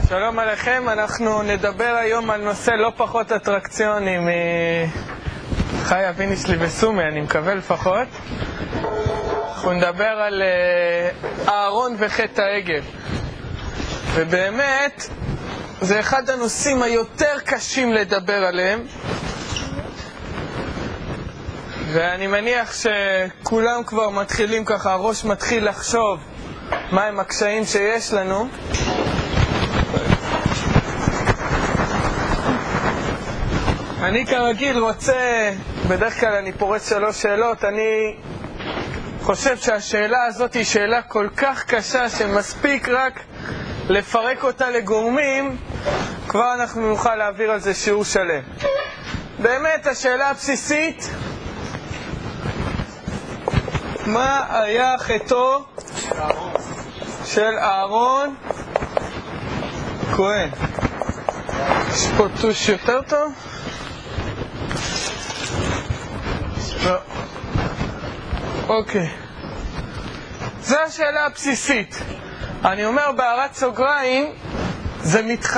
שלום עליכם, אנחנו נדבר היום על נושא לא פחות אטרקציוני מחי אביני שלי וסומי, אני מקווה לפחות. אנחנו נדבר על אהרון וחטא העגל. ובאמת, זה אחד הנושאים היותר קשים לדבר עליהם. ואני מניח שכולם כבר מתחילים ככה, הראש מתחיל לחשוב מהם הקשיים שיש לנו. אני כרגיל רוצה, בדרך כלל אני פורץ 3 שאלות, אני חושב שהשאלה הזאת היא שאלה כל כך קשה שמספיק רק לפרק אותה לגורמים, כבר אנחנו נוכל להעביר על זה שיעור שלם. באמת השאלה הבסיסית, מה היה חטאו של אהרון כהן? יש פה טוש יותר טוב? לא. אוקיי. זו השאלה הבסיסית. אני אומר בהערת סוגריים, זה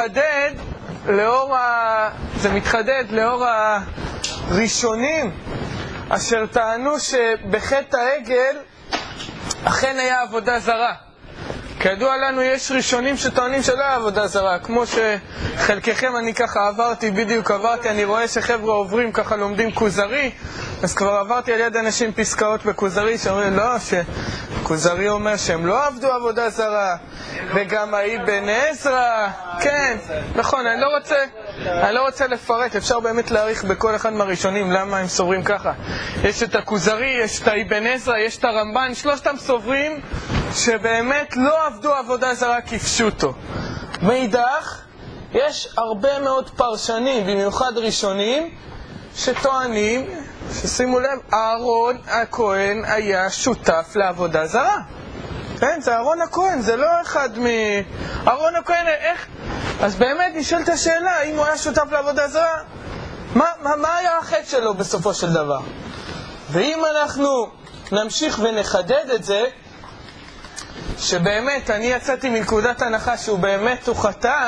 מתחדד לאור הראשונים אשר טענו שבחטא העגל אכן היה עבודה זרה. כידוע לנו יש ראשונים שטוענים שלא היה עבודה זרה, כמו שחלקכם אני ככה עברתי, אני רואה שחבר'ה עוברים ככה לומדים כוזרי, אז כבר עברתי על יד אנשים פסקאות בכוזרי שאומרים לא, שכוזרי אומר שהם לא עבדו עבודה זרה, וגם האבן עזרא, כן, נכון, אני לא רוצה לפרט, אפשר באמת להעריך בכל אחד מהראשונים למה הם סוברים ככה. יש את הכוזרי, יש את האבן עזרא, יש את הרמב"ן, שלושתם סוברים שבאמת לא עבדו עבודה זרה כפשוטו. מאידך, יש הרבה מאוד פרשנים, במיוחד ראשונים, שטוענים, ששימו לב, אהרון הכהן היה שותף לעבודה זרה. כן, זה אהרון הכהן, זה לא אחד אהרון הכהן, איך? אז באמת נשאלת השאלה, אם הוא היה שותף לעבודה זרה, מה היה החטא שלו בסופו של דבר? ואם אנחנו נמשיך ונחדד את זה, שבאמת אני יצאתי מנקודת הנחה שהוא באמת הוא חטא,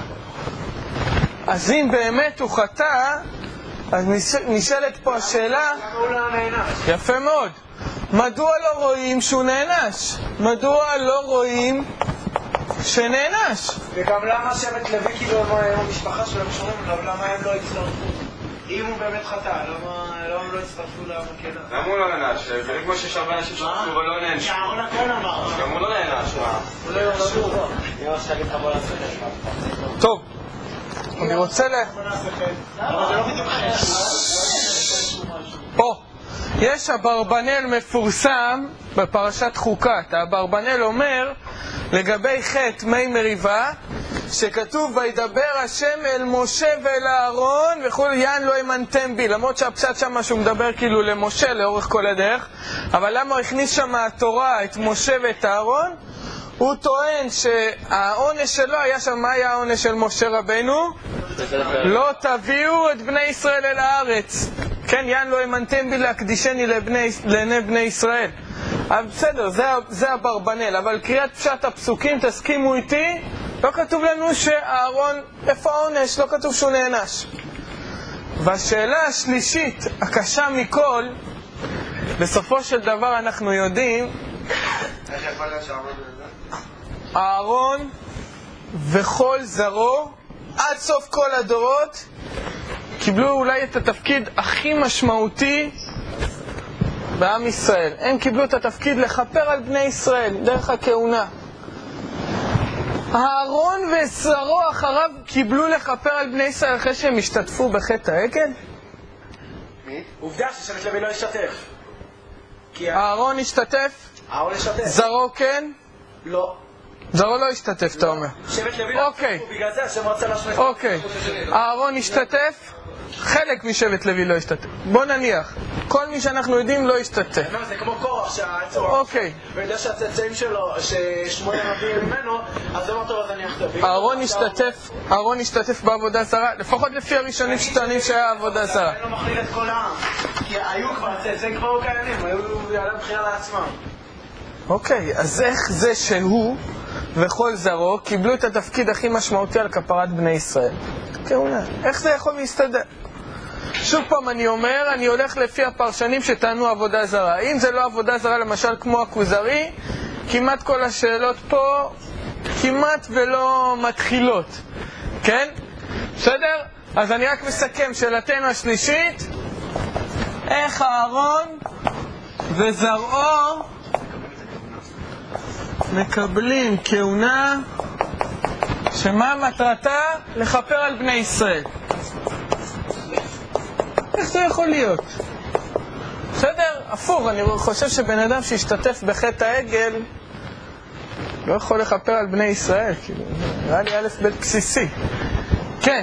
אז אם באמת הוא חטא, אז נשאלת פה השאלה, יפה מאוד, מדוע לא רואים שהוא נענש? מדוע לא רואים שנענש? וגם למה שבט לוי כאילו המשפחה שלהם שומעים, למה הם לא הצטרפו? אם הוא באמת חטא, למה הם לא הצטרפו למקהלה? למה הוא לא נענש? כמו שיש הרבה אנשים שחטאו ולא נענשו. אהרון הכהן אמר. גם הוא לא נענש. הוא לא ירשו. טוב, אני רוצה פה, יש אברבנאל מפורסם בפרשת חוקת. אברבנאל אומר לגבי חטא מי מריבה, שכתוב וידבר השם אל משה ואל אהרון וכל יען לא האמנתם בי, למרות שהפשט שם שהוא מדבר כאילו למשה לאורך כל הדרך, אבל למה הוא הכניס שם התורה את משה ואת אהרון? הוא טוען שהעונש שלו היה שם, מה היה העונש של משה רבנו? לא תביאו את בני ישראל אל הארץ. כן, יען לא האמנתם בי להקדישני לעיני בני ישראל. אבל בסדר, זה אברבנאל, אבל קריאת פשט הפסוקים, תסכימו איתי, לא כתוב לנו שאהרון, איפה העונש? לא כתוב שהוא נענש. והשאלה השלישית, הקשה מכל, בסופו של דבר אנחנו יודעים, אהרון וכל זרו, עד סוף כל הדורות, קיבלו אולי את התפקיד הכי משמעותי בעם ישראל. הם קיבלו את התפקיד לכפר על בני ישראל, דרך הכהונה. אהרון וזרו אחריו קיבלו לכפר על בני ישראל אחרי שהם השתתפו בחטא העגל? עובדה ששבט לוי לא השתתף. אהרון השתתף? זרו כן? לא. זרו לא השתתף, אתה אומר. שבט לוי לא השתתפו, בגלל זה השם רצה להשמיד. אוקיי. אהרון השתתף? חלק משבט לוי לא השתתף. בוא נניח, כל מי שאנחנו יודעים לא השתתף. זה כמו קורח שהעצור. אוקיי. ויודע שהצאצאים שלו, ששמואל הנביא ממנו, אז אמר טוב, אז אני אחטא. אהרון השתתף בעבודה זרה, לפחות לפי הראשונים שטוענים שהיה עבודה זרה. אין לו מכליל את כל העם. כי היו כבר, הצאצאים כבר לא קיימים, היו עליהם בחירה לעצמם. אוקיי, אז איך זה שהוא וכל זרו קיבלו את התפקיד הכי משמעותי על כפרת בני ישראל. כהונה. איך זה יכול להסתדר? שוב פעם אני אומר, אני הולך לפי הפרשנים שטענו עבודה זרה. אם זה לא עבודה זרה, למשל כמו הכוזרי, כמעט כל השאלות פה כמעט ולא מתחילות. כן? בסדר? אז אני רק מסכם, שאלתנו השלישית, איך אהרון וזרעו מקבלים כהונה שמה מטרתה? לכפר על בני ישראל. איך זה יכול להיות? בסדר? הפוך, אני חושב שבן אדם שהשתתף בחטא העגל לא יכול לכפר על בני ישראל, כאילו, נראה לי א' ב' בסיסי. כן.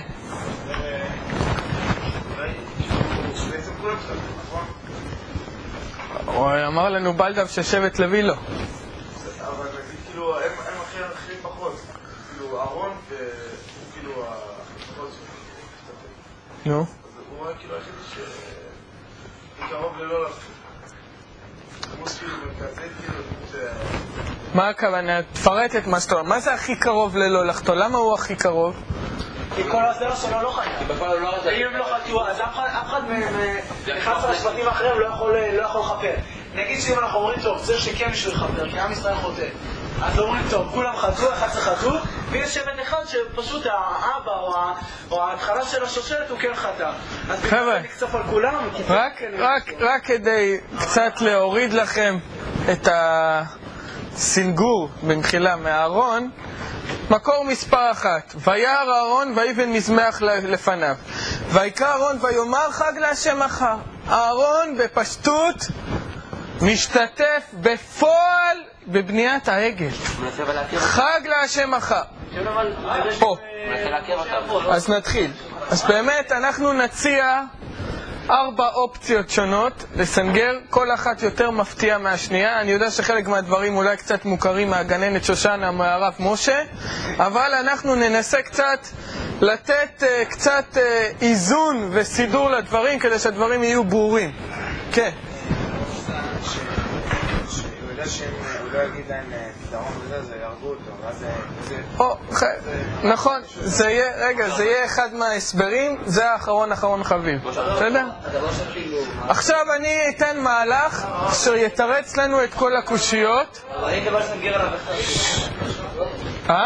הוא אמר לנו בלדב ששבט לוי לא. אבל נגיד, כאילו, הם אחרים פחות. כאילו, אהרון וכאילו, הפחות שמשתתף. נו. אז הוא רואה כאילו היחידי שקרוב ללא לחתום. כמו כאילו, מרכזי כאילו, מה הכוונה? תפרט את מה שאתה אומר. מה זה הכי קרוב ללא לחתום? למה הוא הכי קרוב? כי כל הזרע שלו לא חיה. ואם הם לא חטאו, אז אף אחד מ-11 השבטים האחרים לא יכול לכפר. נגיד שאם אנחנו אומרים, טוב, צריך שכן מישהו יכפר, כי עם ישראל חוטא. אז אומרים, טוב, כולם חטאו, 11 חטאו, ויש שבט אחד שפשוט האבא או ההתחלה של השושלת הוא כן חטא. אז חבר'ה, נקצוף על כולם, רק כדי קצת להוריד לכם את הסינגור במחילה מאהרון, מקור מספר 1, וירא אהרון ויבן מזבח לפניו, ויקרא אהרון ויאמר חג להשם מחר. אהרון בפשטות משתתף בפועל בבניית העגל. חג להשם מחר. פה. אז נתחיל. אז באמת אנחנו נציע 4 אופציות שונות לסנגר, כל אחת יותר מפתיעה מהשנייה. אני יודע שחלק מהדברים אולי קצת מוכרים מהגננת שושנה, מהרב משה, אבל אנחנו ננסה קצת לתת קצת איזון וסידור לדברים כדי שהדברים יהיו ברורים. כן. שהוא יודע שהוא לא יגיד להם פתרון וזה, זה ירגו אותו. נכון, זה יהיה אחד מההסברים, זה האחרון חביב. בסדר? עכשיו אני אתן מהלך אשר יתרץ לנו את כל הקושיות. אני אקבל סנגר עליו אחד.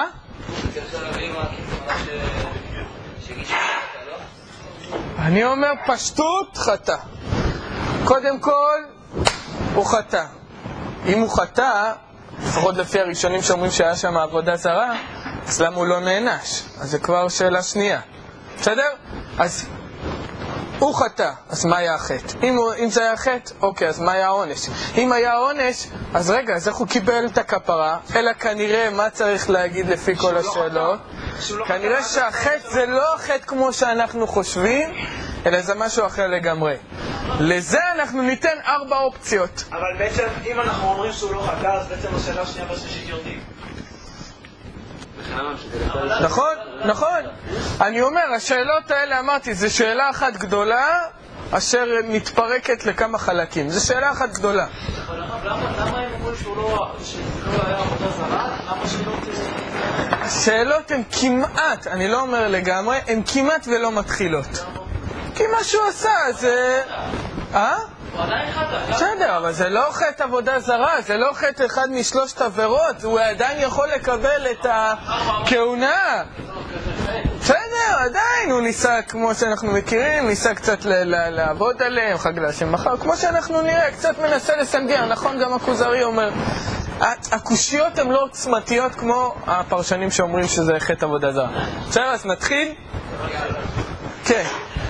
אני אומר פשטות חטא. קודם כל הוא חטא. אם הוא חטא, לפחות לפי הראשונים שאומרים שהיה שם עבודה זרה, אז למה הוא לא נענש? אז זה כבר שאלה שנייה. בסדר? אז הוא חטא, אז מה היה החטא? אם זה היה חטא, אוקיי, אז מה היה העונש? אם היה העונש, אז רגע, אז איך הוא קיבל את הכפרה? אלא כנראה, מה צריך להגיד לפי כל השאלות? כנראה שהחטא זה לא החטא כמו שאנחנו חושבים, אלא זה משהו אחר לגמרי. לזה אנחנו ניתן 4 אופציות. אבל בעצם, אם אנחנו אומרים שהוא לא חטא, אז בעצם השאלה השנייה והשלישית יורדים. נכון. אני אומר, השאלות האלה, אמרתי, זו שאלה אחת גדולה, אשר מתפרקת לכמה חלקים. זו שאלה אחת גדולה. אבל למה הם אומרים שהוא לא היה עבודה זרה? למה שאלות... השאלות הן כמעט, אני לא אומר לגמרי, הן כמעט ולא מתחילות. כי מה שהוא עשה זה... הוא עדיין חטא. בסדר, אבל זה לא חטא עבודה זרה, זה לא חטא אחד מ3 עבירות, הוא עדיין יכול לקבל את הכהונה. בסדר, עדיין הוא ניסה, כמו שאנחנו מכירים, ניסה קצת לעבוד עליהם, חג להשם מחר, כמו שאנחנו נראה, קצת מנסה לסנגר, נכון? גם הכוזרי אומר, הקושיות הן לא עוצמתיות כמו הפרשנים שאומרים שזה חטא עבודה זרה. בסדר, אז נתחיל? כן.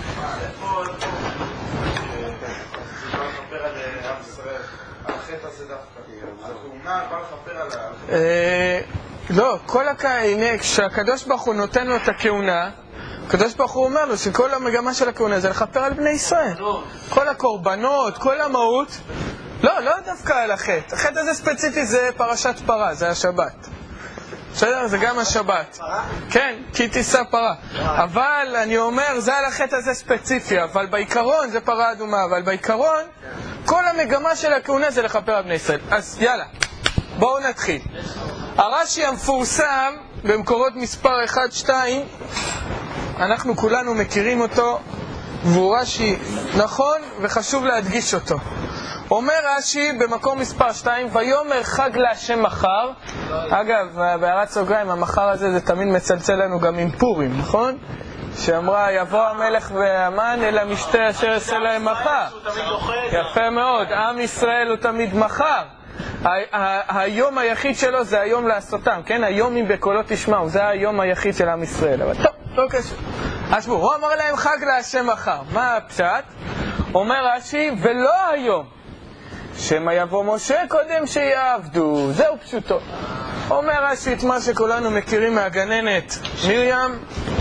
לא, כשהקדוש ברוך הוא נותן לו את הכהונה, הקדוש ברוך הוא אומר לו שכל המגמה של הכהונה זה לכפר על בני ישראל. כל הקורבנות, כל המהות, לא דווקא על החטא. החטא הזה ספציפי זה פרשת פרה, זה השבת. בסדר? זה גם השבת. כן, כי תישא פרה. אבל אני אומר, זה על החטא הזה ספציפי, אבל בעיקרון זה פרה אדומה, אבל בעיקרון כל המגמה של הכהונה זה לכפר על בני ישראל. אז יאללה, בואו נתחיל. הרש"י המפורסם במקורות מספר 1-2, אנחנו כולנו מכירים אותו, והוא רש"י נכון וחשוב להדגיש אותו. אומר רש"י במקור מספר 2, ויאמר חג להשם מחר. אגב, בהערת סוגריים, המחר הזה זה תמיד מצלצל לנו גם עם פורים, נכון? שאמרה יבוא המלך והמן אל המשתה אשר יעשה להם מחר. יפה מאוד, עם ישראל הוא תמיד מחר. היום היחיד שלו זה היום לעשותם, כן? היום אם בקולו תשמעו, זה היום היחיד של עם ישראל. אבל טוב, לא קשור. אז הוא אמר להם חג להשם מחר. מה הפשט? אומר רש"י, ולא היום, שמא יבוא משה קודם שיעבדו. זהו פשוטו. אומר רש"י את מה שכולנו מכירים מהגננת מרים,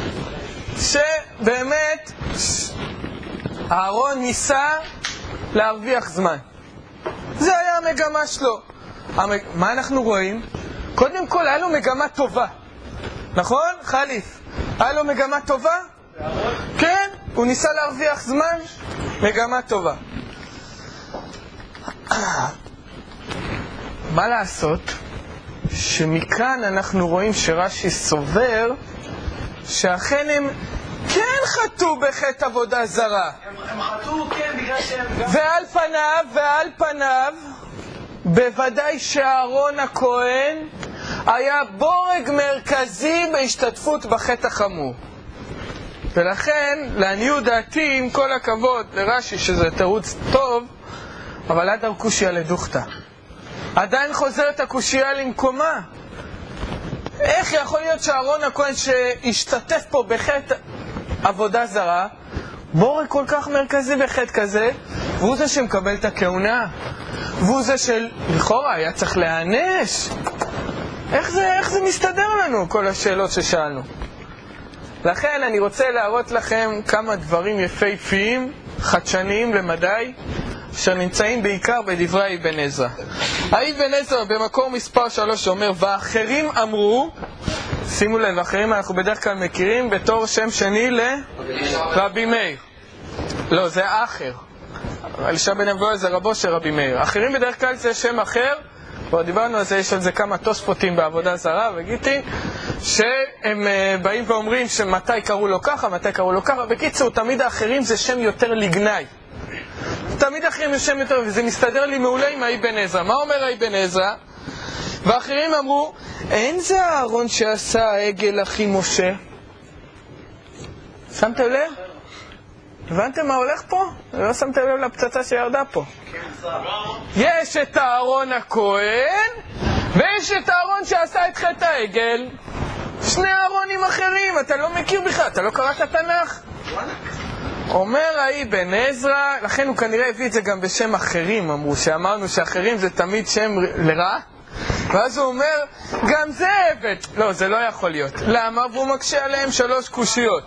שבאמת אהרון ניסה להרוויח זמן. זה היה המגמה שלו. מה אנחנו רואים? קודם כל היה לו מגמה טובה, נכון? חליף, היה לו מגמה טובה? כן, הוא ניסה להרוויח זמן, מגמה טובה. מה לעשות? שמכאן אנחנו רואים שרש"י סובר שאכן הם כן חטאו בחטא עבודה זרה. הם חטאו, כן, בגלל שהם... ועל פניו, בוודאי שאהרון הכהן היה בורג מרכזי בהשתתפות בחטא החמור. ולכן, לעניות דעתי, עם כל הכבוד לרש"י שזה תירוץ טוב, אבל עד הקושיה לדוכתא. עדיין חוזרת הקושיה למקומה. איך יכול להיות שאהרון הכהן שהשתתף פה בחטא עבודה זרה, בורג כל כך מרכזי בחטא כזה, והוא זה שמקבל את הכהונה, והוא זה של לכאורה היה צריך להענש? איך זה מסתדר לנו כל השאלות ששאלנו? לכן אני רוצה להראות לכם כמה דברים יפהפיים, חדשניים למדי, שנמצאים בעיקר בדברי אבן עזרא. אבן עזרא במקור מספר 3 אומר, ואחרים אמרו, שימו לב, אחרים אנחנו בדרך כלל מכירים בתור שם שני לרבי מאיר. לא, זה אחר. אלישע בן אבויה זה רבו של רבי מאיר. אחרים בדרך כלל זה שם אחר, דיברנו על זה, יש על זה כמה תוספותים בעבודה זרה, וגיתי שהם באים ואומרים שמתי קראו לו ככה, מתי קראו לו ככה. בקיצור, תמיד האחרים זה שם יותר לגנאי. תמיד אחרים יש שם יותר, וזה מסתדר לי מעולה עם אבן עזרא. מה אומר אבן עזרא? ואחרים אמרו, אין זה אהרון שעשה העגל אחי משה? שמתם לב? הבנתם מה הולך פה? לא שמתם לב לפצצה שירדה פה. יש את אהרון הכהן, ויש את אהרון שעשה את חטא העגל. שני אהרונים אחרים, אתה לא מכיר בכלל, אתה לא קראת תנ"ך. אומר אבן עזרא, לכן הוא כנראה הביא את זה גם בשם אחרים, אמרו, שאמרנו שאחרים זה תמיד שם לרע. ואז הוא אומר, גם זה עבד. לא, זה לא יכול להיות. למה? והוא מקשה עליהם 3 קושיות.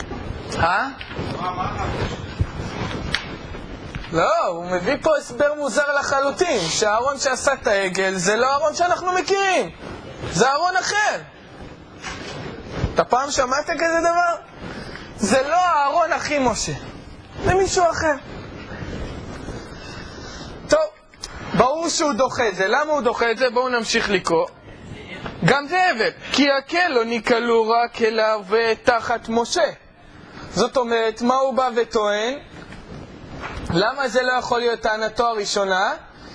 לא, הוא מביא פה הסבר מוזר לחלוטין, שהאהרון שעשה את העגל זה לא אהרון שאנחנו מכירים, זה אהרון אחר. אתה פעם שמעת כזה דבר? זה לא אהרון אחי משה, זה מישהו אחר. טוב, ברור שהוא דוחה את זה. למה הוא דוחה את זה? בואו נמשיך לקרוא. גם זה עבד, כי הקל לא ניקלו רק אליו ותחת משה. זאת אומרת, מה הוא בא וטוען? למה זה לא יכול להיות טענתו הראשונה?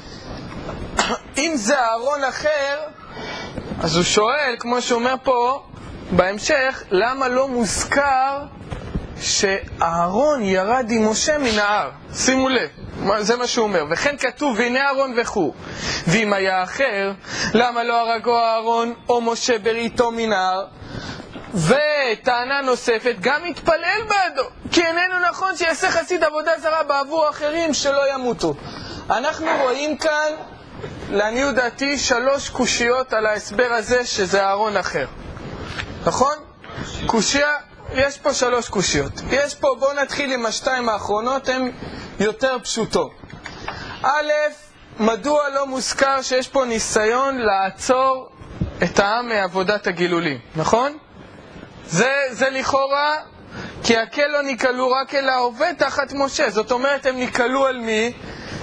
אם זה אהרון אחר, אז הוא שואל, כמו שאומר פה בהמשך, למה לא מוזכר שאהרון ירד עם משה מן ההר? שימו לב, זה מה שהוא אומר. וכן כתוב, והנה אהרון וכו'. ואם היה אחר, למה לא הרגו אהרון או משה בריתו מן ההר? וטענה נוספת, גם התפלל בעדו, כי איננו נכון שיעשה חסיד עבודה זרה בעבור אחרים שלא ימותו. אנחנו רואים כאן, לעניות דעתי, 3 קושיות על ההסבר הזה שזה אהרון אחר. נכון? קושיה, יש פה 3 קושיות. יש פה, בואו נתחיל עם 2 האחרונות, הן יותר פשוטות. א', מדוע לא מוזכר שיש פה ניסיון לעצור את העם מעבודת הגילולים, נכון? זה לכאורה, כי הקל לא ניקלו רק אל העובד תחת משה. זאת אומרת, הם ניקלו על מי?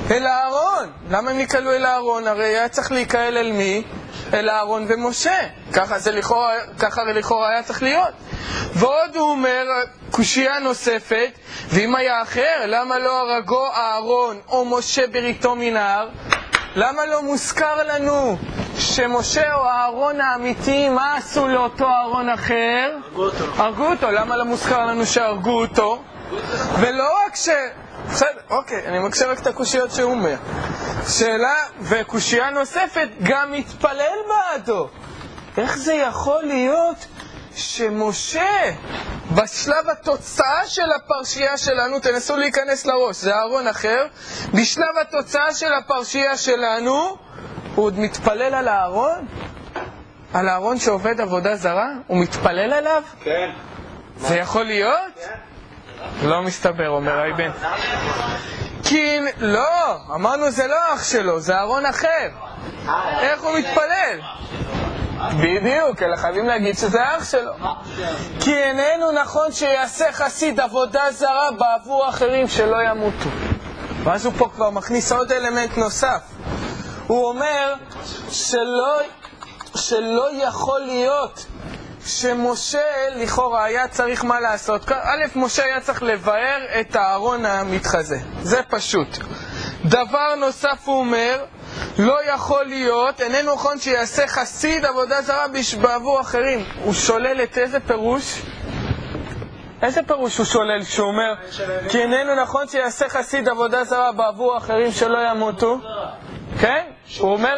אל הארון. למה הם נקלו אל הארון? הרי היה צריך להיקהל אל מי? אל הארון ומשה. ככה לכאורה היה צריך להיות. ועוד הוא אומר, קושייה נוספת, ואם היה אחר, למה לא הרגו הארון או משה בריתו מנהר? למה לא מוזכר לנו שמשה או הארון האמיתי, מה עשו לאותו הארון אחר? הרגו אותו. למה לא מוזכר לנו שהרגו אותו? ולא רק בסדר, אוקיי, אני מקשר רק את הקושיות שהוא אומר. שאלה, וקושייה נוספת, גם מתפלל בעדו. איך זה יכול להיות שמשה, בשלב התוצאה של הפרשייה שלנו, תנסו להיכנס לראש, זה אהרון אחר, בשלב התוצאה של הפרשייה שלנו, הוא עוד מתפלל על האהרון? על האהרון שעובד עבודה זרה? הוא מתפלל עליו? כן. זה יכול להיות? כן. לא מסתבר, אומר אייבן. כי לא, אמרנו זה לא אח שלו, זה אהרון אחר. איך הוא מתפלל? בדיוק, אלא חייבים להגיד שזה אח שלו. כי איננו נכון שיעשה חסיד עבודה זרה בעבור אחרים שלא ימותו. ואז הוא פה כבר מכניס עוד אלמנט נוסף. הוא אומר שלא יכול להיות שמשה לכאורה היה צריך מה לעשות. א', משה היה צריך לבאר את הארון המתחזה. זה פשוט. דבר נוסף הוא אומר, לא יכול להיות, איננו נכון שיעשה חסיד עבודה זרה בעבור אחרים. הוא שולל את איזה פירוש? איזה פירוש הוא שולל שהוא אומר, כי איננו נכון שיעשה חסיד עבודה זרה בעבור אחרים שלא ימותו? כן? הוא אומר,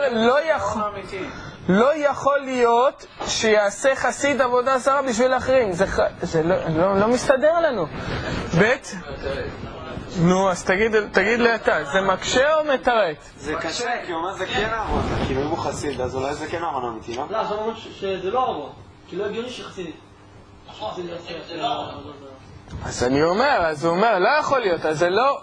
לא יכול להיות שיעשה חסיד עבודה זרה בשביל אחרים. זה לא מסתדר לנו. בית? נו, אז תגיד לי אתה, זה מקשה או מתרץ? זה קשה, כי הוא אומר זה כן אהרון. כאילו אם הוא חסיד, אז אולי זה כן אהרון אמיתי, לא? לא, זה אומר שזה לא אהרון. כי לא הגיוני שחסיד. אז אני אומר, אז הוא אומר, לא יכול להיות, אז זה לא...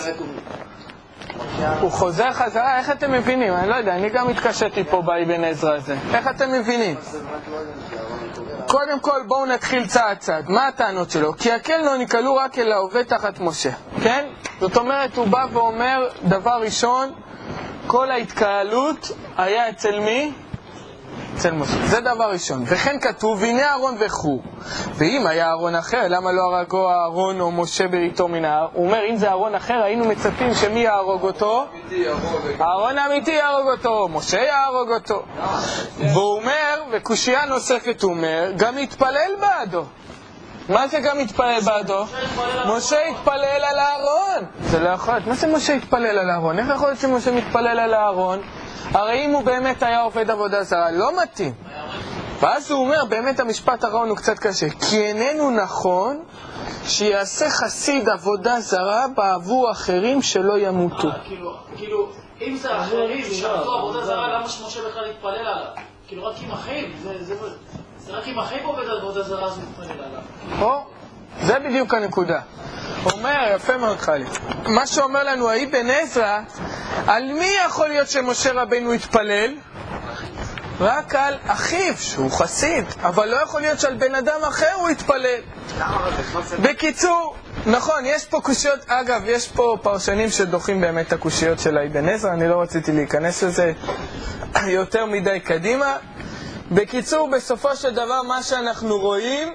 הוא חוזר חזרה, איך אתם מבינים? אני לא יודע, אני גם התקשתי פה באבן עזרא הזה. איך אתם מבינים? קודם כל בואו נתחיל צעד צעד. מה הטענות שלו? כי הקל לא נקלו רק אל העובד תחת משה. כן? זאת אומרת, הוא בא ואומר, דבר ראשון, כל ההתקהלות היה אצל מי? אצל משה. זה דבר ראשון. וכן כתוב, והנה אהרון וכו'. ואם היה אהרון אחר, למה לא הרגו אהרון או משה בריתו מנהר? הוא אומר, אם זה אהרון אחר, היינו מצפים שמי יהרוג אותו? אהרון האמיתי יהרוג אותו, משה יהרוג אותו. והוא אומר, וקושייה נוספת הוא אומר, גם התפלל בעדו. מה זה גם התפלל בעדו? משה התפלל על אהרון. זה לא יכול להיות. מה זה משה התפלל על אהרון? איך יכול להיות שמשה מתפלל על אהרון? הרי אם הוא באמת היה עובד עבודה זרה, לא מתאים. ואז הוא אומר, באמת המשפט האחרון הוא קצת קשה. כי איננו נכון שיעשה חסיד עבודה זרה בעבור אחרים שלא ימותו. כאילו, אם זה אחרים שעשו עבודה זרה, למה שמשה בכלל יתפלל עליו? כאילו, רק עם אחים, זה רק עם אחים עובד עבודה זרה, אז מתפלל עליו. זה בדיוק הנקודה. אומר, יפה מאוד חלי. מה שאומר לנו האבן עזרא, על מי יכול להיות שמשה רבינו יתפלל? רק על אחיו, שהוא חסיד. אבל לא יכול להיות שעל בן אדם אחר הוא יתפלל. בקיצור, נכון, יש פה קושיות, אגב, יש פה פרשנים שדוחים באמת את הקושיות של האבן עזרא, אני לא רציתי להיכנס לזה יותר מדי קדימה. בקיצור, בסופו של דבר, מה שאנחנו רואים,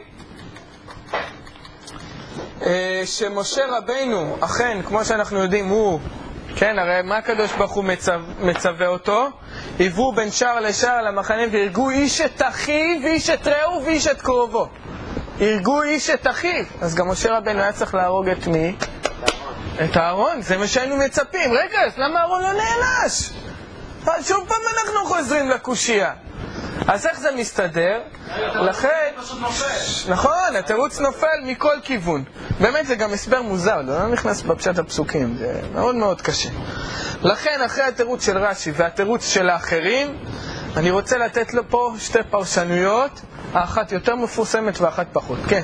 שמשה רבינו, אכן, כמו שאנחנו יודעים, הוא, כן, הרי מה הקדוש ברוך הוא מצווה אותו? היוו בין שער לשער למחנה והרגו איש את אחיו ואיש את רעהו ואיש את קרובו. הרגו איש את אחיו. אז גם משה רבינו היה צריך להרוג את מי? את אהרון. זה מה שהיינו מצפים. רגע, אז למה אהרון לא נענש? שוב פעם אנחנו חוזרים לקושייה. אז איך זה מסתדר? לכן, נכון, התירוץ נופל מכל כיוון. באמת זה גם הסבר מוזר, לא נכנס בפשט הפסוקים, זה מאוד מאוד קשה. לכן, אחרי התירוץ של רש"י והתירוץ של האחרים, אני רוצה לתת לו פה שתי פרשנויות, האחת יותר מפורסמת והאחת פחות. כן.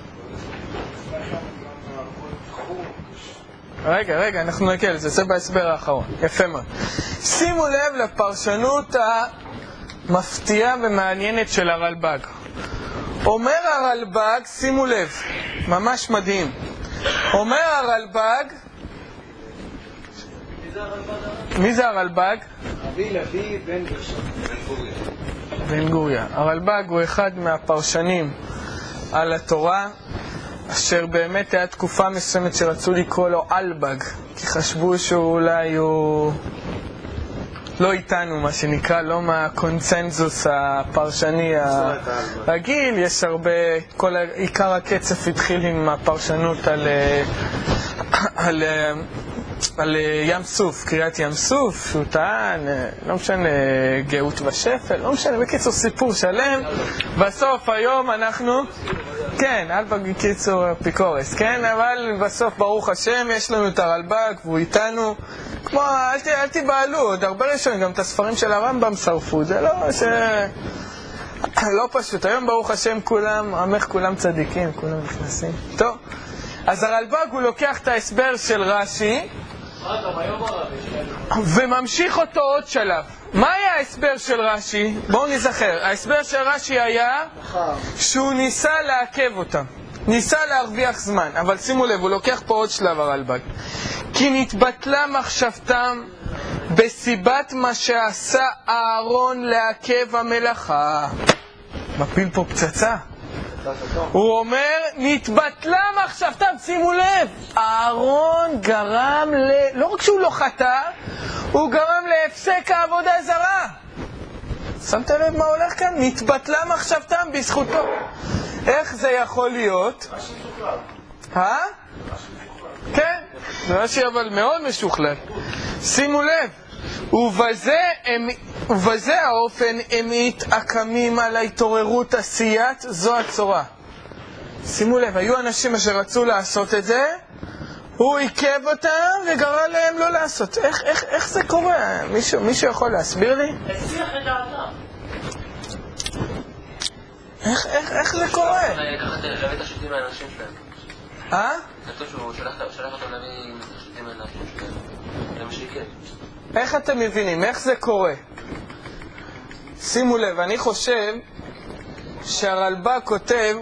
רגע, אנחנו נקל את זה, זה בהסבר האחרון. יפה מאוד. שימו לב לפרשנות מפתיעה ומעניינת של הרלב"ג. אומר הרלב"ג, שימו לב, ממש מדהים. אומר הרלב"ג, מי זה הרלב"ג? אבי לוי בן גוריה. הרלב"ג הוא אחד מהפרשנים על התורה, אשר באמת היה תקופה מסוימת שרצו לקרוא לו אלבג, כי חשבו שאולי הוא לא איתנו, מה שנקרא, לא מהקונצנזוס הפרשני הרגיל. יש הרבה, כל עיקר הקצף התחיל עם הפרשנות על ים סוף, קריאת ים סוף, שהוא טען, לא משנה, גאות ושפל, לא משנה, בקיצור סיפור שלם. בסוף היום אנחנו, כן, אלבג בקיצור אפיקורס, כן, אבל בסוף ברוך השם יש לנו את הרלב"ג והוא איתנו. כמו, אל תיבעלו, עוד הרבה ראשונים, גם את הספרים של הרמב"ם שרפו, זה לא פשוט. היום ברוך השם כולם, עמך כולם צדיקים, כולם נכנסים. טוב, אז הרלב"ג הוא לוקח את ההסבר של רש"י וממשיך אותו עוד שלב. מה היה ההסבר של רש"י? בואו נזכר. ההסבר של רש"י היה שהוא ניסה לעכב אותם, ניסה להרוויח זמן, אבל שימו לב, הוא לוקח פה עוד שלב הרלב"ג. כי נתבטלה מחשבתם בסיבת מה שעשה אהרון לעכב המלאכה. מפיל פה פצצה. הוא אומר, נתבטלה מחשבתם, שימו לב, אהרון גרם לא רק שהוא לא חטא, הוא גרם להפסק העבודה זרה. שמת לב מה הולך כאן? נתבטלה מחשבתם בזכותו. איך זה יכול להיות? כן, זה משהו אבל מאוד משוכלל. שימו לב, ובזה האופן הם מתעקמים על ההתעוררות עשיית זו הצורה. שימו לב, היו אנשים אשר רצו לעשות את זה, הוא עיכב אותם וגרם להם לא לעשות. איך זה קורה? מישהו יכול להסביר לי? הסיח את דעתם. איך זה קורה? לקחת להביא את השופטים מהאנשים שלהם. כתוב שהוא שלח אותם להביא את השופטים מהאנשים שלהם. זה מה שיקרה. איך אתם מבינים? איך זה קורה? שימו לב, אני חושב שהרלב"ג כותב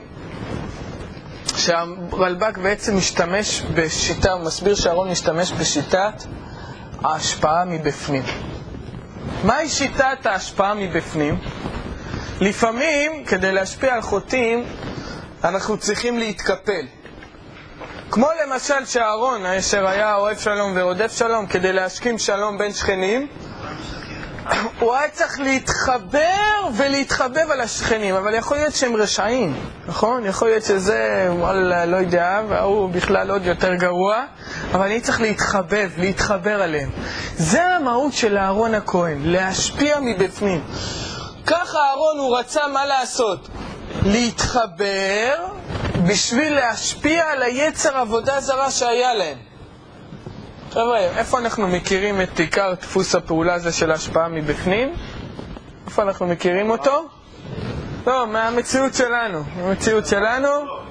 שהרלב"ג בעצם משתמש בשיטה, הוא מסביר שאהרון משתמש בשיטת ההשפעה מבפנים. מהי שיטת ההשפעה מבפנים? לפעמים, כדי להשפיע על חוטאים, אנחנו צריכים להתקפל. כמו למשל שאהרון, אשר היה אוהב שלום ורודף שלום, כדי להשכים שלום בין שכנים, הוא היה צריך להתחבר ולהתחבב על השכנים, אבל יכול להיות שהם רשעים, נכון? יכול להיות שזה, וואלה, לא יודע, והוא בכלל עוד יותר גרוע, אבל אני צריך להתחבר עליהם. זה המהות של אהרון הכהן, להשפיע מבפנים. ככה אהרון הוא רצה מה לעשות? להתחבר בשביל להשפיע על היצר עבודה זרה שהיה להם. חבר'ה, איפה אנחנו מכירים את עיקר דפוס הפעולה הזה של ההשפעה מבפנים? איפה אנחנו מכירים אותו? לא, מהמציאות שלנו. המציאות שלנו?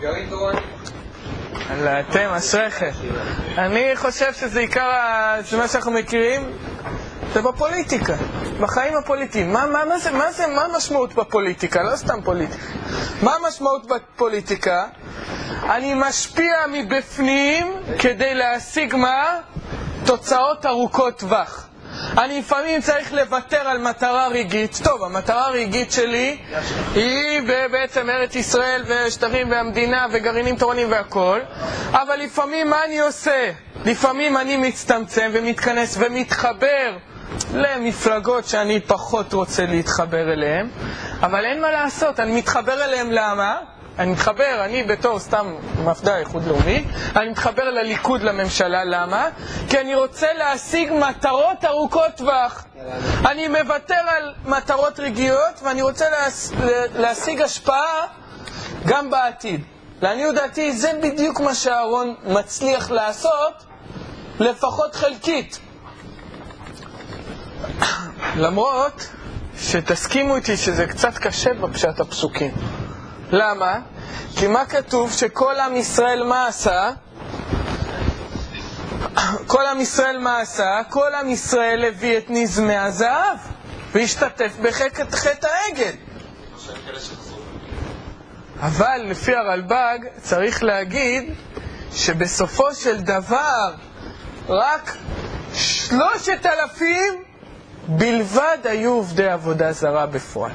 אללה, אתם, אשריכם. אני חושב שזה עיקר, זה מה שאנחנו מכירים, זה בפוליטיקה, בחיים הפוליטיים. מה המשמעות בפוליטיקה? לא סתם פוליטיקה. מה המשמעות בפוליטיקה? אני משפיע מבפנים כדי להשיג מה? תוצאות ארוכות טווח. אני לפעמים צריך לוותר על מטרה רגעית. טוב, המטרה הרגעית שלי היא בעצם ארץ ישראל ושטחים והמדינה וגרעינים תורניים והכל, אבל לפעמים מה אני עושה? לפעמים אני מצטמצם ומתכנס ומתחבר למפלגות שאני פחות רוצה להתחבר אליהן, אבל אין מה לעשות, אני מתחבר אליהן. למה? אני בתור סתם מפד"ל איחוד לאומי, אני מתחבר לליכוד, לממשלה. למה? כי אני רוצה להשיג מטרות ארוכות טווח. אני מוותר על מטרות רגעיות ואני רוצה להשיג השפעה גם בעתיד. לעניות דעתי זה בדיוק מה שאהרון מצליח לעשות, לפחות חלקית. למרות שתסכימו איתי שזה קצת קשה בפשט הפסוקים. למה? כי מה כתוב? שכל עם ישראל מה עשה? כל עם ישראל מה עשה? כל עם ישראל הביא את נזמי הזהב והשתתף בחטא העגל. אבל לפי הרלב"ג צריך להגיד שבסופו של דבר רק 3,000 בלבד היו עובדי עבודה זרה בפועל.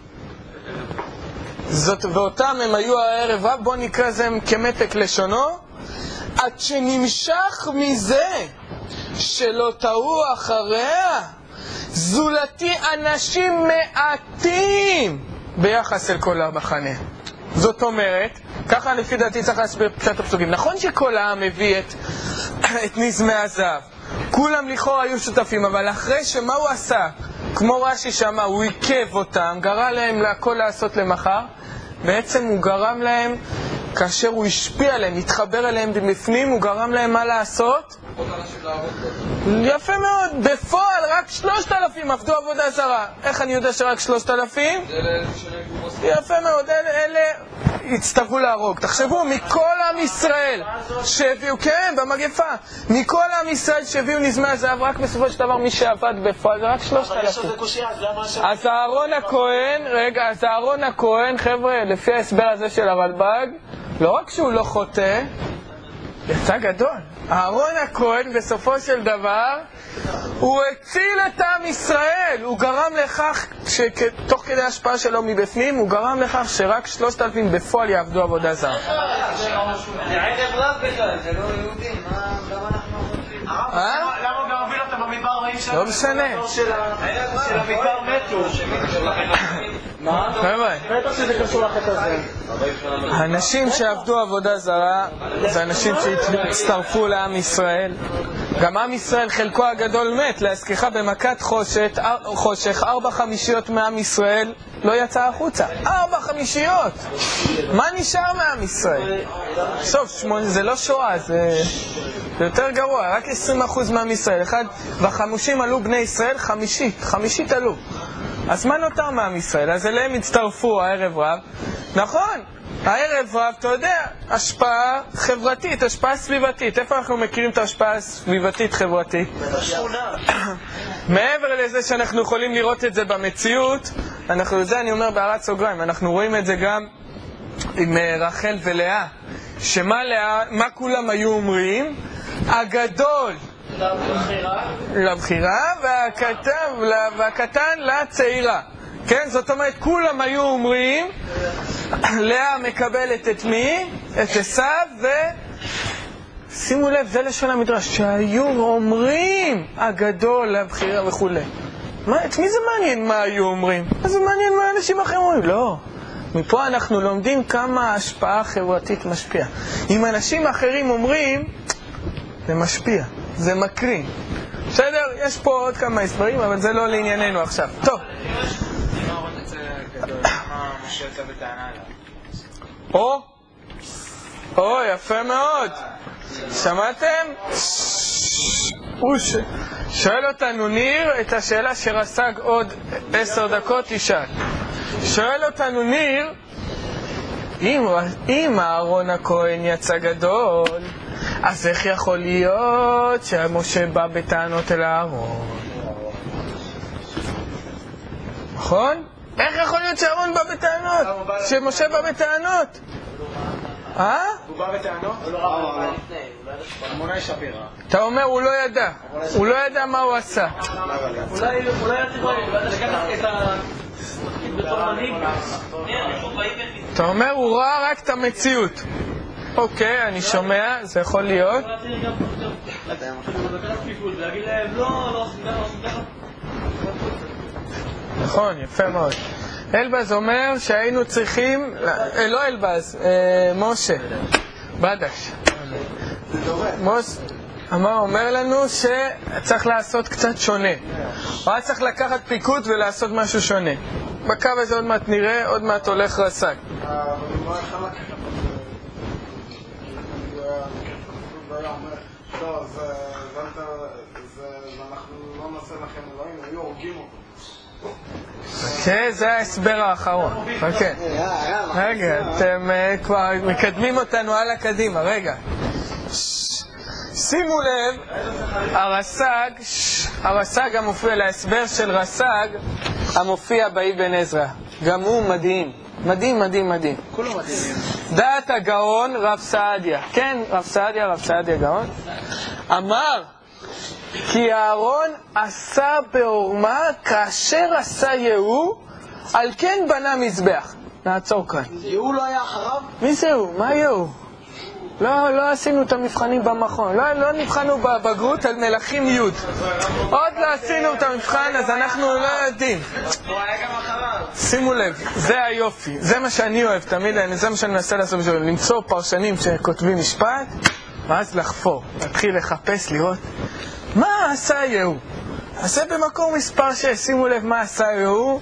ואותם הם היו הערב רב, בוא נקרא זה כמתק לשונו, עד שנמשך מזה שלא טעו אחריה זולתי אנשים מעטים ביחס אל כל המחנה. זאת אומרת, ככה לפי דעתי צריך להסביר פשט הפסוקים. נכון שכל העם הביא את נזמי הזהב, כולם לכאורה היו שותפים, אבל אחרי שמה הוא עשה? כמו רש"י שמה, הוא עיכב אותם, גרם להם הכל לעשות למחר. בעצם הוא גרם להם, כאשר הוא השפיע עליהם, התחבר אליהם בפנים, הוא גרם להם מה לעשות? יפה מאוד. בפועל רק 3,000 עבדו עבודה זרה. איך אני יודע שרק 3,000? יפה מאוד. אלה הצטרכו להרוג. תחשבו, מכל עם ישראל שהביאו, כן, במגפה, מכל עם ישראל שהביאו נזמי הזהב, רק בסופו של דבר מי שעבד בפועל זה רק 3,000. אז אהרון הכהן, אז אהרון הכהן, חבר'ה, לפי ההסבר הזה של הרלב"ג, לא רק שהוא לא חוטא, יצא גדול. אהרון הכהן בסופו של דבר הוא הציל את עם ישראל. הוא גרם לכך שתוך כדי השפעה שלו מבפנים הוא גרם לכך שרק 3,000 בפועל יעבדו עבודה זרה. זה ערב רב בכלל, זה לא יהודים. למה גם הוביל אותם במדבר 40 שנה? לא משנה. של המדבר מתו. בטח שזה קשור לחטא הזה. האנשים שעבדו עבודה זרה זה אנשים שהצטרפו לעם ישראל. גם עם ישראל חלקו הגדול מת. להזכירך במכת חושך 4/5 מעם ישראל לא יצא החוצה. 4/5. מה נשאר מעם ישראל? סוף 8 זה לא שואה, זה יותר גרוע. רק 20% מעם ישראל. 1/5 עלו בני ישראל, חמישית עלו. אז מה נותר מעם ישראל? אז אליהם הצטרפו הערב רב. נכון, הערב רב, אתה יודע, השפעה חברתית, השפעה סביבתית. איפה אנחנו מכירים את ההשפעה הסביבתית חברתית? מעבר לזה שאנחנו יכולים לראות את זה במציאות, זה אני אומר בהערת סוגריים, אנחנו רואים את זה גם עם רחל ולאה. מה כולם היו אומרים? הגדול לבחירה והקטן לצעירה. כן, זאת אומרת, כולם היו אומרים, לאה מקבלת את מי? את עשיו, שימו לב, זה לשון המדרש, שהיו אומרים הגדול לבחירה וכו'. את מי זה מעניין מה היו אומרים? אז זה מעניין מה אנשים אחרים אומרים. לא. מפה אנחנו לומדים כמה ההשפעה החברתית משפיעה. אם אנשים אחרים אומרים, זה משפיע, זה מקרין. בסדר? יש פה עוד כמה הסברים, אבל זה לא לענייננו עכשיו. טוב. יפה מאוד. שמעתם? שואל אותנו ניר את השאלה שרס"ג עוד 10 דקות תשאל. שואל אותנו ניר, אם אהרון הכהן יצא גדול, אז איך יכול להיות שמשה בא בטענות אל אהרון? נכון? איך יכול להיות שאהרון בא בטענות? שמשה בא בטענות? הוא בא בטענות? הוא לא רב לפני, מוני שפירא. אתה אומר הוא לא ידע. הוא לא ידע מה הוא עשה. אולי לקחת את בתור מנהיג. אתה אומר הוא ראה רק את המציאות. אוקיי, אני שומע, זה יכול להיות. נכון, יפה מאוד. אלבז אומר שהיינו צריכים, לא אלבז, משה, בדש. אומר לנו שצריך לעשות קצת שונה. הוא היה צריך לקחת פיקוד ולעשות משהו שונה. בקו הזה עוד מעט נראה, עוד מעט הולך רס"ג. כן, זה ההסבר האחרון. רגע, אתם כבר מקדמים אותנו הלאה קדימה. רגע, שימו לב, הרס"ג המופיע, להסבר של רס"ג המופיע באבן עזרא, גם הוא מדהים, מדהים. כולו מדהים. דעת הגאון רב סעדיה, כן, רב סעדיה גאון, אמר, כי אהרון עשה בעורמה כאשר עשה יהוא, על כן בנה מזבח. נעצור כאן. יהוא לא היה אחריו? מי זהו? מה יהוא? לא עשינו את המבחנים במכון, לא נבחנו בבגרות על מלכים י'. עוד לא עשינו את המבחן, אז אנחנו לא יודעים. הוא היה גם אחריו. שימו לב, זה היופי, זה מה שאני אוהב תמיד, זה מה שאני מנסה לעשות בשביל למצוא פרשנים שכותבים משפט, ואז לחפור, להתחיל לחפש, לראות מה עשה יהוא. אז זה במקור מספר 6, שימו לב מה עשה יהוא.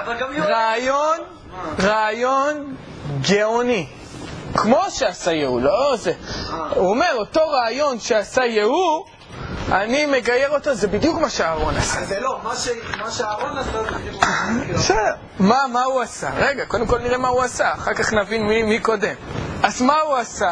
רעיון גאוני. כמו שעשה יהוא, לא זה. הוא אומר, אותו רעיון שעשה יהוא, אני מגייר אותו, זה בדיוק מה שאהרון עשה. זה לא, מה שאהרון עשה זה בדיוק בסדר, מה הוא עשה? רגע, קודם כל נראה מה הוא עשה, אחר כך נבין מי קודם. אז מה הוא עשה?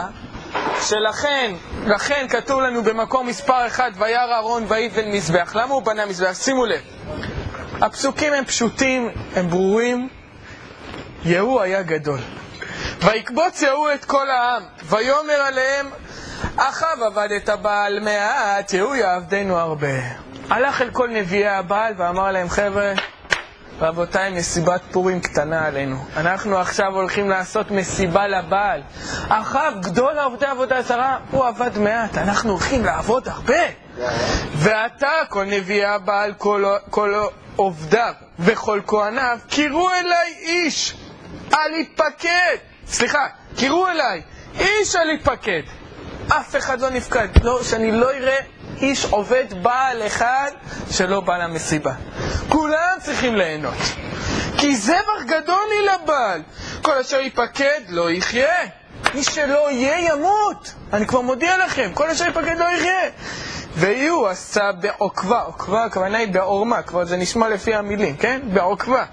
לכן כתוב לנו במקור מספר 1, וירא אהרון ויבן מזבח. למה הוא בנה מזבח? שימו לב. הפסוקים הם פשוטים, הם ברורים. יהוא היה גדול. ויקבוץ יהוא את כל העם, ויאמר עליהם, אחאב עבד את הבעל מעט, יהוא יעבדנו הרבה. הלך אל כל נביאי הבעל ואמר להם, חבר'ה, רבותיי, מסיבת פורים קטנה עלינו. אנחנו עכשיו הולכים לעשות מסיבה לבעל. אחאב, גדול עובדי עבודה זרה, הוא עבד מעט, אנחנו הולכים לעבוד הרבה. ואתה, כל נביאי הבעל, כל עובדיו וכל כהניו, קירו אליי איש על יפקד. סליחה, קירו אליי איש על יפקד. אף אחד לא נפקד, שאני לא אראה איש עובד בעל אחד שלא בא למסיבה. כולם צריכים ליהנות, כי זבח גדול לי לבעל. כל אשר יפקד לא יחיה, מי שלא יהיה ימות. אני כבר מודיע לכם, כל אשר יפקד לא יחיה. ויהוא עשה בעוקבה, עוקבה הכוונה היא בעורמה, כבר זה נשמע לפי המילים, כן? בעוקבה.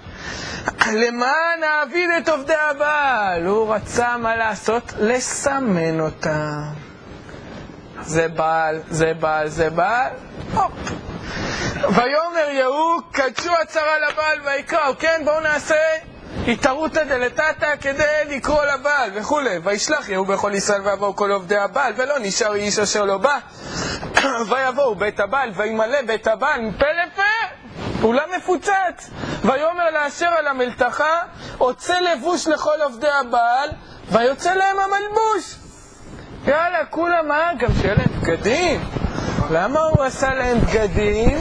למען להעביד את עובדי הבעל. הוא רצה מה לעשות? לסמן אותם. זה בעל, זה בעל, זה בעל. הופ. ויאמר יהוא, קדשו הצרה לבעל ויקראו. כן, בואו נעשה התערותא דלתתא כדי לקרוא לבעל וכולי. וישלח יהוא בכל ישראל ויבואו כל עובדי הבעל, ולא נשאר איש אשר לא בא. ויבואו בית הבעל וימלא בית הבעל מפה לפה, אולם מפוצץ. ויאמר לאשר על המלתחה, הוצא לבוש לכל עובדי הבעל, ויוצא להם המלבוש. יאללה, כולם גם שיהיה להם בגדים. למה הוא עשה להם בגדים?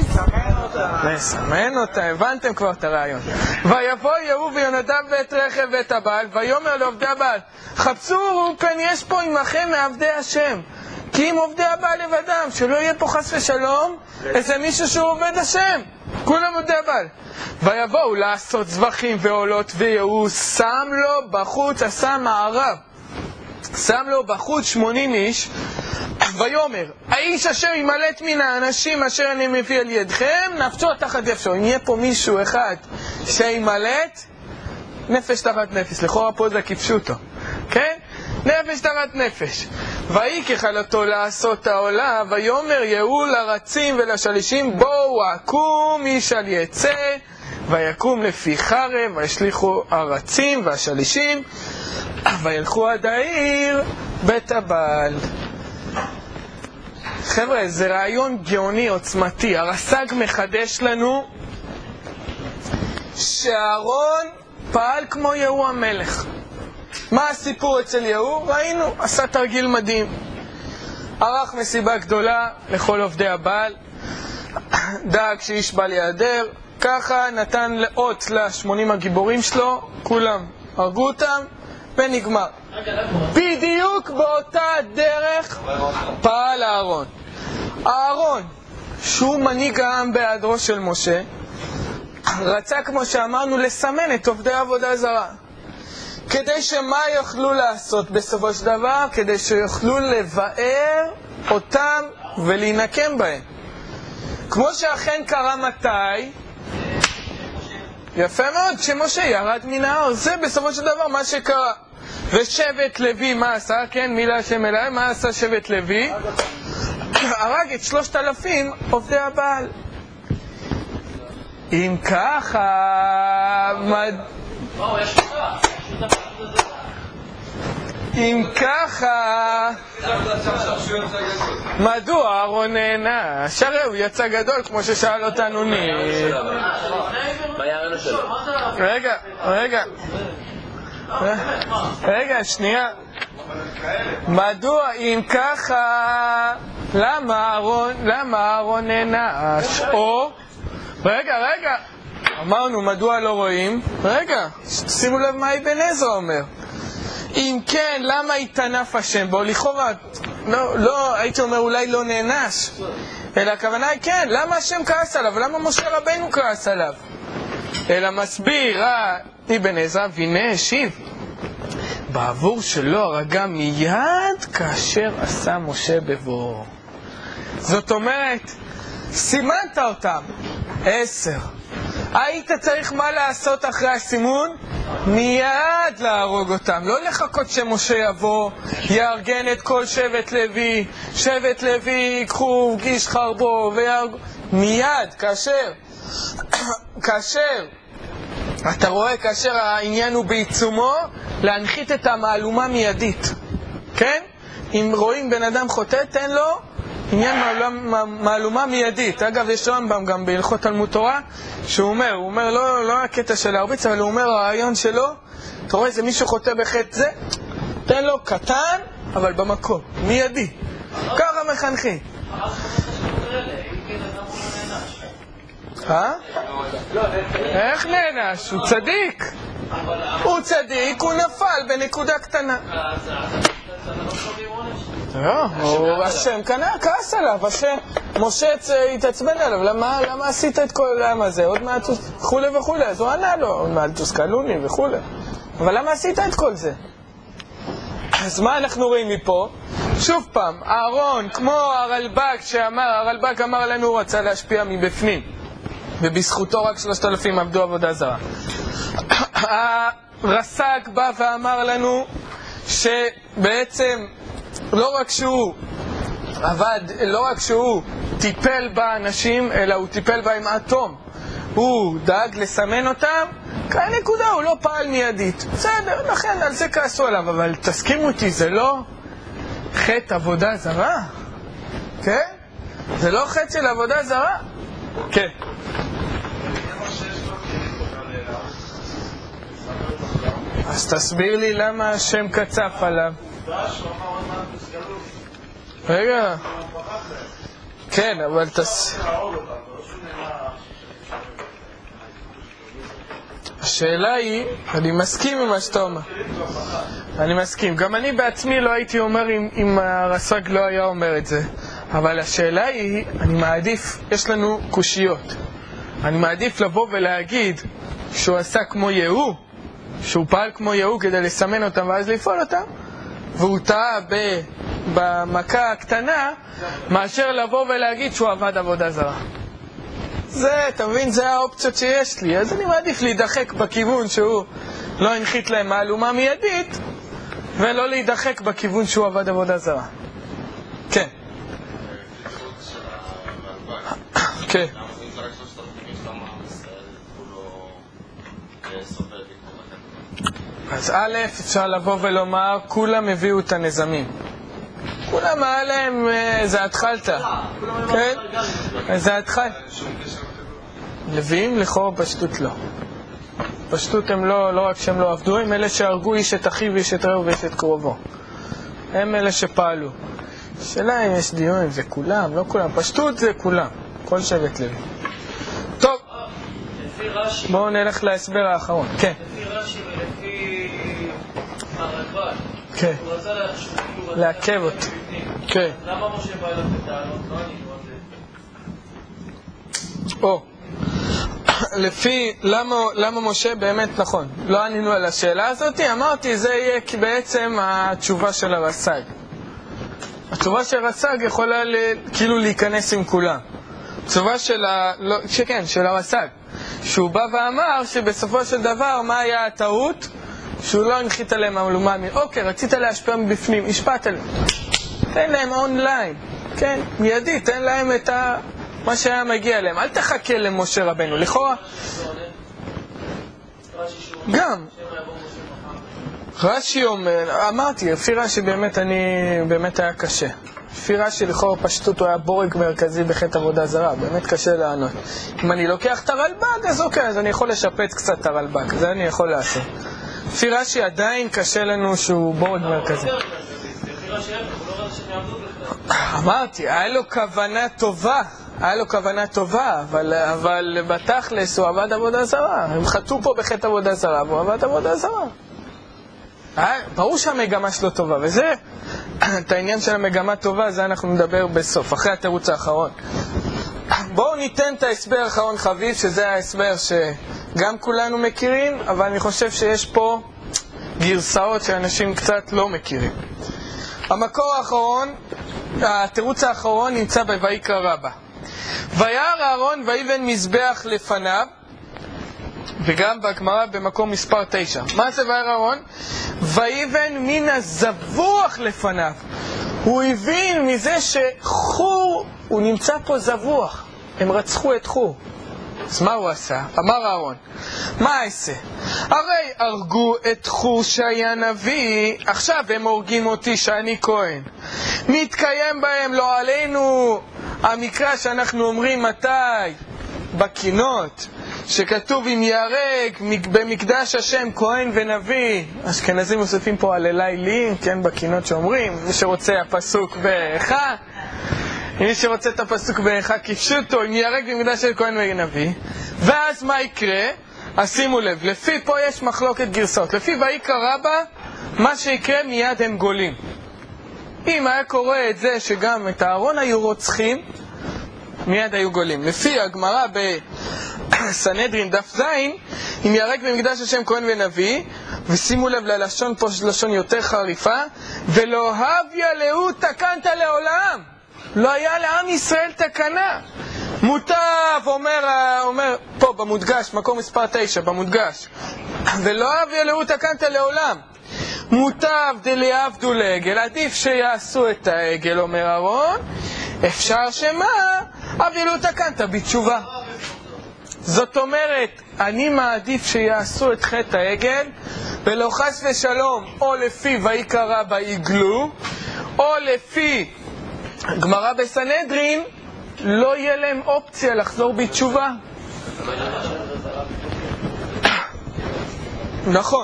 לסמן אותה, הבנתם כבר את הרעיון. ויבוא יהוא ויונדב ואת רכב ואת הבעל, ויאמר לעובדי הבעל, חפשו וראו פן יש פה עמכם מעבדי השם, כי אם עובדי הבעל לבדם, שלא יהיה פה חס ושלום איזה מישהו שהוא עובד השם. כולם עובדי הבעל. ויבואו לעשות זבחים ועולות, ויהוא שם לו בחוץ, עשה מערב, שם לו בחוץ 80 איש. ויאמר, האיש אשר ימלט מן האנשים אשר אני מביא על ידכם, נפשו תחת נפשו. אם יהיה פה מישהו אחד שימלט, נפש תחת נפש. לכאורה פה זה כפשוטו, כן? נפש תחת נפש. ויקח עלתו לעשות העולה, ויאמר יהוא לרצים ולשלישים, בואו עקום איש על יצא, ויקום לפי חרב, וישליחו הרצים והשלישים, וילכו עד העיר בית הבעל. חבר'ה, זה רעיון גאוני עוצמתי. הרס"ג מחדש לנו שאהרון פעל כמו יהוא המלך. מה הסיפור אצל יהוא? ראינו, עשה תרגיל מדהים. ערך מסיבה גדולה לכל עובדי הבעל, דאג שאיש בא ליעדר, ככה נתן לאות ל80 הגיבורים שלו, כולם הרגו אותם ונגמר. בדיוק באותה דרך פעל אהרון. אהרון, שהוא מנהיג העם בהיעדרו של משה, רצה, כמו שאמרנו, לסמן את עובדי עבודה זרה. כדי שמה יוכלו לעשות בסופו של דבר? כדי שיוכלו לבאר אותם ולהינקם בהם. כמו שאכן קרה מתי? יפה מאוד, כשמשה ירד מן ההר. זה בסופו של דבר מה שקרה. ושבט לוי מה עשה? כן, מילה השם אליי, מה עשה שבט לוי? הרג את 3,000 עובדי הבעל. אם ככה... אם ככה, מדוע אהרון נענש? הרי הוא יצא גדול כמו ששאל אותנו ניר. מה היה הרעיון שלו? רגע, שנייה. מדוע אם ככה, למה אהרון נענש? או, רגע, אמרנו מדוע לא רואים? רגע, שימו לב מה אבן עזרא אומר. אם כן, למה התענף השם בו? לכאורה, לא, הייתי אומר אולי לא נענש, אלא הכוונה היא כן, למה השם כעס עליו? למה משה רבנו כעס עליו? אלא מסביר אבן עזרא, והנה השיב בעבור שלא הרגה מיד כאשר עשה משה בבואו. זאת אומרת, סימנת אותם 10. היית צריך מה לעשות אחרי הסימון? מיד להרוג אותם, לא לחכות שמשה יבוא, יארגן את כל שבט לוי ייקחו גיש חרבו ויארגו מיד, כאשר אתה רואה, כאשר העניין הוא בעיצומו, להנחית את המעלומה מיידית, כן? אם רואים בן אדם חוטא, תן לו עניין מעלומה מיידית. אגב, יש רמב"ם גם בהלכות תלמוד תורה, שהוא אומר לא הקטע של להרביץ, אבל הוא אומר, הרעיון שלו, אתה רואה איזה מישהו חוטא בחטא זה, תן לו קטן, אבל במקום, מיידי. ככה מחנכים. איך נענש? הוא צדיק, הוא נפל בנקודה קטנה. השם כנראה כעס עליו, משה התעצבן עליו, למה עשית את כל, למה זה, עוד מעט וכולי וכולי, אז הוא ענה לו, עוד מעט תוסכלוני וכולי, אבל למה עשית את כל זה? אז מה אנחנו רואים מפה? שוב פעם, אהרון, כמו הרלב"ג אמר לנו, הוא רצה להשפיע מבפנים, ובזכותו רק 3,000 עבדו עבודה זרה. הרס"ג בא ואמר לנו שבעצם לא רק שהוא טיפל באנשים, אלא הוא טיפל בהם עד תום. הוא דאג לסמן אותם, כאן נקודה, הוא לא פעל מיידית. בסדר, לכן על זה כעסו עליו, אבל תסכימו אותי, זה לא חטא עבודה זרה? כן? זה לא חטא של עבודה זרה? כן. אז תסביר לי למה השם קצף עליו. רגע. כן, אבל השאלה היא, אני מסכים עם מה שאתה אומר. אני מסכים. גם אני בעצמי לא הייתי אומר אם הרס"ג לא היה אומר את זה. אבל השאלה היא, אני מעדיף, יש לנו קושיות. אני מעדיף לבוא ולהגיד שהוא עשה כמו יהוא, שהוא פעל כמו יהוא כדי לסמן אותם ואז לפעול אותם, והוא טעה במכה הקטנה, מאשר לבוא ולהגיד שהוא עבד עבודה זרה. זה, אתה מבין, זה האופציות שיש לי. אז אני מעדיף להידחק בכיוון שהוא לא הנחית להם מהלומה מיידית, ולא להידחק בכיוון שהוא עבד עבודה זרה. כן. כן. אז א', אפשר לבוא ולומר, כולם הביאו את הנזמים. כולם עליהם, זה התחלת. כן? זה התחל. לוויים לכאורה פשטות לא. פשטות הם לא רק שהם לא עבדו, הם אלה שהרגו איש את אחיו ואיש את רעהו ואיש את קרובו. הם אלה שפעלו. שאלה אם יש דיון, זה כולם, לא כולם. פשטות זה כולם. כל שבט לוי. טוב. בואו נלך להסבר האחרון. כן. לפי רש"י ולפי הרלב"ג. כן. הוא רצה לעכב אותי. כן. למה משה בא אליו בטענות? לא ענינו על זה. למה משה באמת נכון? לא ענינו על השאלה הזאת, אמרתי זה יהיה בעצם התשובה של הרס"ג. התשובה של הרס"ג יכולה כאילו להיכנס עם כולם. התשובה של הרס"ג, שהוא בא ואמר שבסופו של דבר מה היה הטעות? שהוא לא הנחית עליהם מהלומה אוקיי, רצית להשפיע מבפנים, השפעת עליהם, תן להם אונליין, כן, מיידי, תן להם את מה שהיה מגיע להם, אל תחכה למשה רבנו, לכאורה גם רש"י אומר, אמרתי, לפי רש"י באמת היה קשה. לפי רש"י לכאורה פשטות הוא היה בורג מרכזי בחטא עבודה זרה, באמת קשה לענות. אם אני לוקח את הרלב"ג, אז אוקיי, אז אני יכול לשפץ קצת את הרלב"ג, זה אני יכול לעשות. לפי רש"י עדיין קשה לנו שהוא בורג מרכזי. אמרתי, היה לו כוונה טובה, אבל בתכלס הוא עבד עבודה זרה. הם חטאו פה בחטא עבודה זרה, והוא עבד עבודה זרה. ברור שהמגמה שלו טובה, וזה, את העניין של המגמה טובה, זה אנחנו נדבר בסוף, אחרי התירוץ האחרון. בואו ניתן את ההסבר האחרון חביב, שזה ההסבר שגם כולנו מכירים, אבל אני חושב שיש פה גרסאות שאנשים קצת לא מכירים. המקור האחרון, התירוץ האחרון נמצא בויקרא רבה. וירא אהרון ויבן מזבח לפניו, וגם בגמרא במקום מספר 9. מה זה וירא אהרון? ויבן מן הזבוח לפניו. הוא הבין מזה שחור, הוא נמצא פה זבוח. הם רצחו את חור. אז מה הוא עשה? אמר אהרון, מה אעשה? הרי הרגו את חור שהיה נביא, עכשיו הם הורגים אותי שאני כהן. מתקיים בהם לא עלינו המקרא שאנחנו אומרים מתי? בקינות, שכתוב אם יהרג במקדש השם כהן ונביא. אשכנזים מוסיפים פה על אלילים, כן, בקינות שאומרים, מי שרוצה הפסוק באיכה, מי שרוצה את הפסוק באיכה כפשוטו, אם יהרג במקדש של כהן ונביא. ואז מה יקרה? אז שימו לב, לפי פה יש מחלוקת גרסאות. לפי ויקרא רבה, מה שיקרה מיד הם גולים. אם היה קורה את זה שגם את אהרון היו רוצחים, מיד היו גולים. לפי הגמרא בסנהדרין דף זין, אם יהרג במקדש השם כהן ונביא, ושימו לב ללשון פה, לשון יותר חריפה, ולא הביא להו תקנת לעולם. לא היה לעם ישראל תקנה. מוטב, אומר פה במודגש, מקום מספר 9, במודגש, ולא הביא להו תקנת לעולם. מוטב דליעבדו לעגל, עדיף שיעשו את העגל, אומר אהרון, אפשר שמה? אבילו תקנת בתשובה. זאת אומרת, אני מעדיף שיעשו את חטא העגל, ולא חס ושלום, או לפי ויקרא רבה יגלו, או לפי גמרא בסנהדרין, לא יהיה להם אופציה לחזור בתשובה. נכון.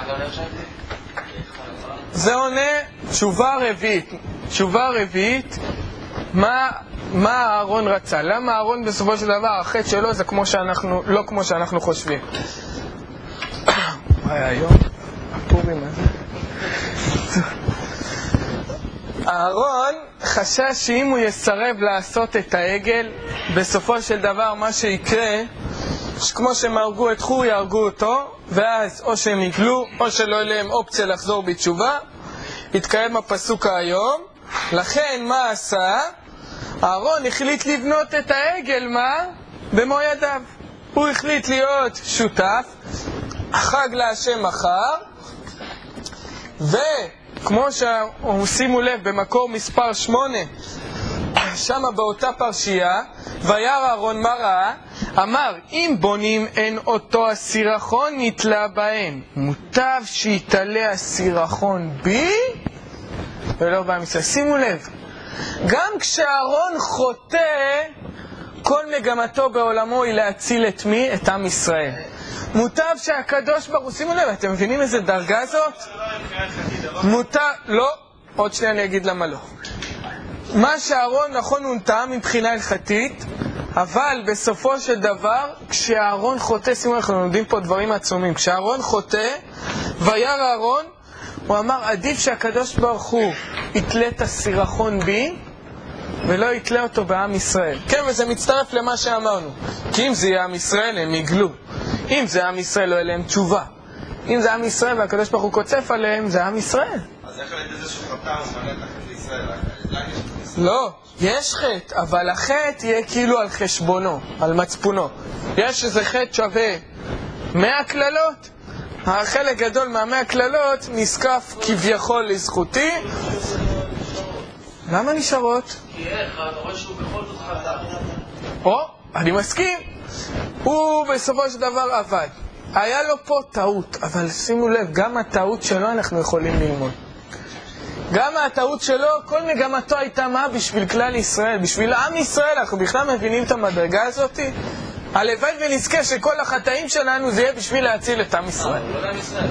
זה עונה תשובה רביעית. תשובה רביעית, מה אהרון רצה? למה אהרון בסופו של דבר, החטא שלו זה לא כמו שאנחנו חושבים. היום, הפורים הזה. אהרון חשש שאם הוא יסרב לעשות את העגל, בסופו של דבר מה שיקרה, שכמו שהם הרגו את חור יהרגו אותו, ואז או שהם יגלו או שלא יהיה להם אופציה לחזור בתשובה. התקיים הפסוק היום. לכן מה עשה? אהרון החליט לבנות את העגל, מה? במו ידיו. הוא החליט להיות שותף, חג להשם מחר, וכמו שימו לב במקור מספר 8, שם באותה פרשייה, וירא אהרון מה ראה? אמר, אם בונים אין אותו הסירחון נתלה בהם, מוטב שיתעלה הסירחון בי ולא בעם ישראל. שימו לב, גם כשאהרון חוטא, כל מגמתו בעולמו היא להציל את מי? את עם ישראל. מוטב שהקדוש ברוך הוא, שימו לב, אתם מבינים איזה דרגה זאת? מוטב, לא, עוד שנייה אני אגיד למה לא. מה שאהרון נכון הוא טעם מבחינה הלכתית, אבל בסופו של דבר, כשאהרון חוטא, שימו לב, אנחנו לומדים פה דברים עצומים, כשאהרון חוטא, וירא אהרון, הוא אמר, עדיף שהקדוש ברוך הוא יתלה את הסירחון בי, ולא יתלה אותו בעם ישראל. כן, וזה מצטרף למה שאמרנו. כי אם זה יהיה עם ישראל, הם יגלו. אם זה עם ישראל, לא יהיה להם תשובה. אם זה עם ישראל והקדוש ברוך הוא קוצף עליהם, זה עם ישראל. אז איך על ידי זה שחטא הוא מלא תחת לישראל? לא, יש חטא, אבל החטא יהיה כאילו על חשבונו, על מצפונו. יש איזה חטא שווה 100 כללות, החלק גדול מה100 כללות נזקף כביכול לזכותי. למה נשארות? כי איך, אתה רואה שהוא בכל זאת חטא. אני מסכים. הוא בסופו של דבר עבד. היה לו פה טעות, אבל שימו לב, גם הטעות שלו אנחנו יכולים ללמוד. גם הטעות שלו, כל מגמתו הייתה מה? בשביל כלל ישראל, בשביל עם ישראל. אנחנו בכלל מבינים את המדרגה הזאת? הלוואי ונזכה שכל החטאים שלנו זה יהיה בשביל להציל את עם ישראל. לא לעם ישראל.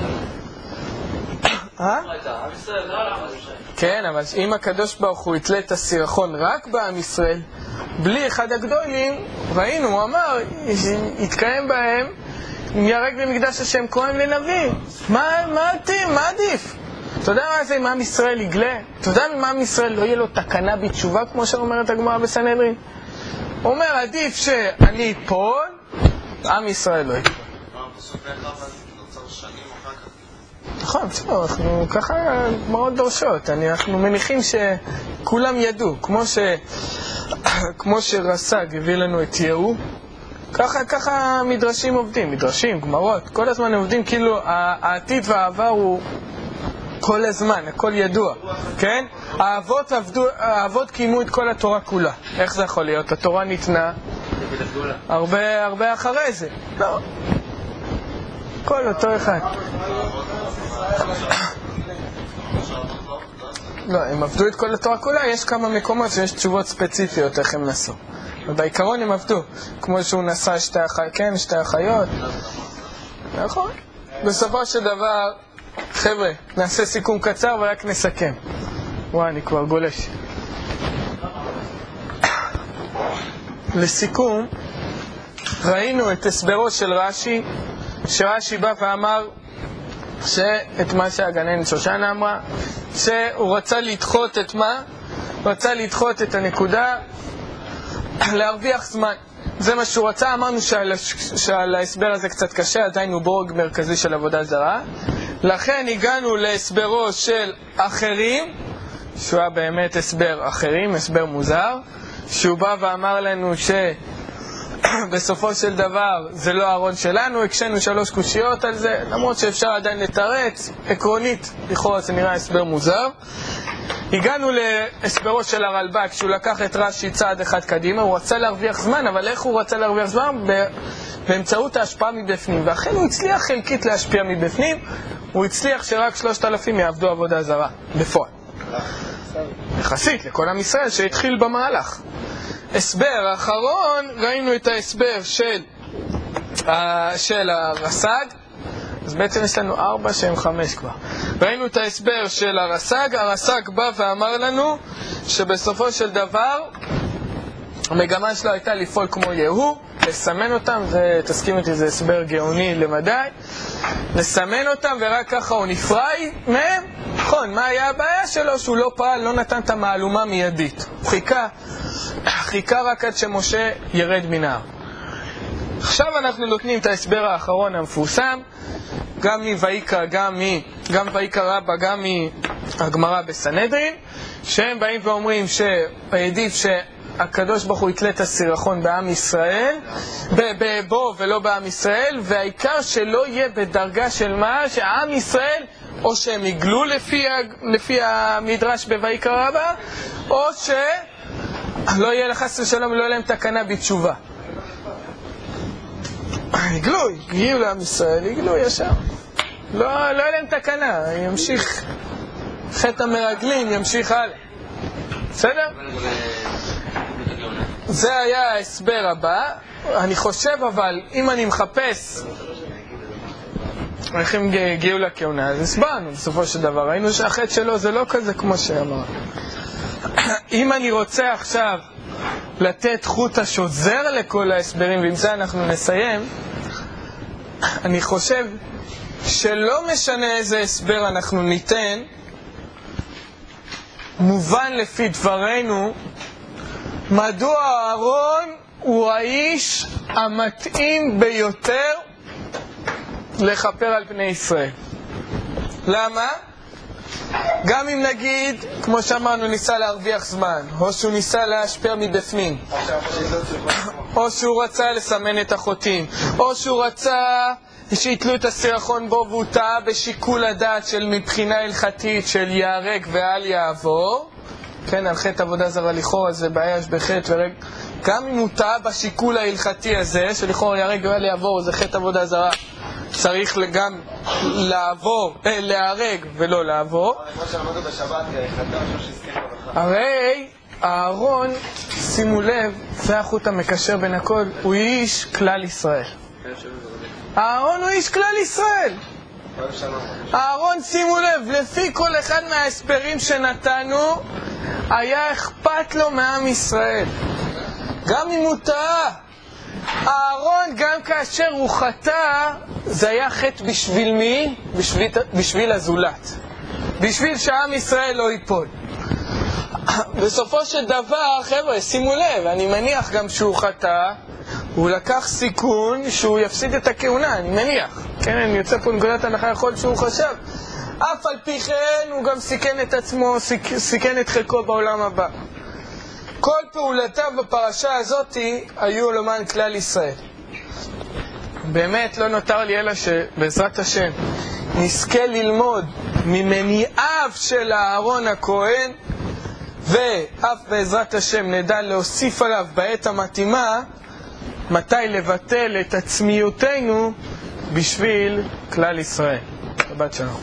עם ישראל, לא לעם ישראל. כן, אבל אם הקדוש ברוך הוא יתלה את הסירחון רק בעם ישראל, בלי אחד הגדולים, ראינו, הוא אמר, יתקיים בהם, ירק במקדש השם כהן לנביא. מה עדיף? אתה יודע מה זה אם עם ישראל יגלה? אתה יודע אם עם ישראל לא יהיה לו תקנה בתשובה, כמו שאומרת הגמרא בסנהדרין? הוא אומר, עדיף שאני אפול, עם ישראל לא ייפול. נכון, בסדר, אנחנו ככה מאוד דורשות. אנחנו מניחים שכולם ידעו, כמו שרס"ג הביא לנו את יהוא, ככה מדרשים עובדים, מדרשים, גמרות, כל הזמן עובדים, כאילו העתיד והעבר הוא כל הזמן, הכל ידוע, כן? האבות קיימו את כל התורה כולה. איך זה יכול להיות? התורה ניתנה הרבה אחרי זה. לא. כל אותו אחד. לא, הם עבדו את כל התורה כולה, יש כמה מקומות שיש תשובות ספציפיות איך הם נסו. ובעיקרון הם עבדו, כמו שהוא נסע שתי החיות. נכון. בסופו של דבר, חבר'ה, נעשה סיכום קצר ורק נסכם. אני כבר גולש. לסיכום, ראינו את הסברו של רש"י, שרש"י בא ואמר שאת מה שהגננת שושנה אמרה, שהוא רצה לדחות את מה? רצה לדחות את הנקודה, להרוויח זמן. זה מה שהוא רצה. אמרנו שעל ההסבר הזה קצת קשה, עדיין הוא בורג מרכזי של עבודה זרה. לכן הגענו להסברו של אחרים, שהוא היה באמת הסבר אחרים, הסבר מוזר, שהוא בא ואמר לנו שבסופו של דבר זה לא הארון שלנו, הקשנו 3 קושיות על זה, למרות שאפשר עדיין לתרץ, עקרונית, לכאורה זה נראה הסבר מוזר. הגענו להסברו של הרלב"ג, שהוא לקח את רש"י צעד אחד קדימה, הוא רצה להרוויח זמן, אבל איך הוא רצה להרוויח זמן? באמצעות ההשפעה מבפנים, ואכן הוא הצליח חלקית להשפיע מבפנים, הוא הצליח שרק 3,000 יעבדו עבודה זרה, בפועל. יחסית לכל עם ישראל שהתחיל במהלך. הסבר האחרון, ראינו את ההסבר של הרס"ג, אז בעצם יש לנו 4 שהם 5 כבר. ראינו את ההסבר של הרס"ג, הרס"ג בא ואמר לנו שבסופו של דבר המגמה שלו הייתה לפעול כמו יהוא, לסמן אותם, תסכים אותי, זה הסבר גאוני למדי, לסמן אותם ורק ככה הוא נפרד מהם. נכון, מה היה הבעיה שלו? שהוא לא פעל, לא נתן את המעלומה מיידית, הוא חיכה רק עד שמשה ירד מן ההר. עכשיו אנחנו נותנים את ההסבר האחרון המפורסם, גם מויקרא, גם ויקרא רבא, גם מהגמרא בסנהדרין, שהם באים ואומרים שעדיף שהקדוש ברוך הוא יתלה את הסירחון בעם ישראל, בו ולא בעם ישראל, והעיקר שלא יהיה בדרגה של מה? שעם ישראל או שהם יגלו לפי המדרש בויקרא רבא, או שלא יהיה לחס ושלום, לא יהיה להם תקנה בתשובה. הגיעו לעם ישראל, יגלו ישר. לא יהיה להם תקנה, ימשיך חטא המרגלים, ימשיך הלאה. בסדר? זה היה ההסבר הבא. אני חושב אבל, אם אני מחפש איך הם הגיעו לכהונה, אז הסברנו בסופו של דבר, ראינו שהחטא שלו זה לא כזה כמו שאמר. אם אני רוצה עכשיו לתת חוט השוזר לכל ההסברים, ועם זה אנחנו נסיים, אני חושב שלא משנה איזה הסבר אנחנו ניתן, מובן לפי דברנו מדוע אהרון הוא האיש המתאים ביותר לכפר על פני ישראל. למה? גם אם נגיד, כמו שאמרנו, ניסה להרוויח זמן, או שהוא ניסה להשפיע מבפנים, או שהוא רצה לסמן את החוטים, או שהוא רצה שיתלו את הסירחון בו והוא טעה בשיקול הדעת של מבחינה הלכתית של יהרג ואל יעבור, כן, על חטא עבודה זרה לכאורה זה בעיה יש בחטא ורג, גם אם הוא טעה בשיקול ההלכתי הזה של לכאורה יהרג ואל יעבור זה חטא עבודה זרה צריך גם לעבור, להיהרג ולא לעבור. הרי אהרון, שימו לב, זה החוט המקשר בין הכל, הוא איש כלל ישראל. אהרון הוא איש כלל ישראל. אהרון, שימו לב, לפי כל אחד מההסברים שנתנו, היה אכפת לו מעם ישראל. גם אם הוא טעה. אהרון, גם כאשר הוא חטא, זה היה חטא בשביל מי? בשביל הזולת. בשביל שעם ישראל לא ייפול. בסופו של דבר, חבר'ה, שימו לב, אני מניח גם שהוא חטא, הוא לקח סיכון שהוא יפסיד את הכהונה, אני מניח. כן, אני יוצא פה נקודת הנחה יכול שהוא חשב. אף על פי כן, הוא גם סיכן את עצמו, סיכן את חלקו בעולם הבא. כל פעולותיו בפרשה הזאת היו למען כלל ישראל. באמת לא נותר לי אלא שבעזרת השם נזכה ללמוד ממניעיו של אהרון הכהן, ואף בעזרת השם נדע להוסיף עליו בעת המתאימה מתי לבטל את עצמיותנו בשביל כלל ישראל. שבת שלום.